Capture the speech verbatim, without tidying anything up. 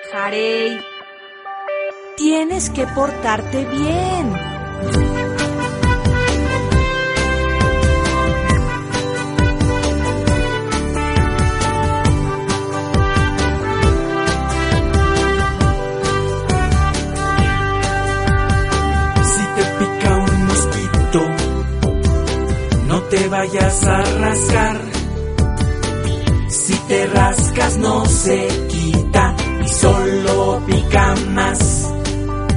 Jarey, tienes que portarte bien. Si te pica un mosquito, no te vayas a rascar. Si te rascas no se quita y solo pica más.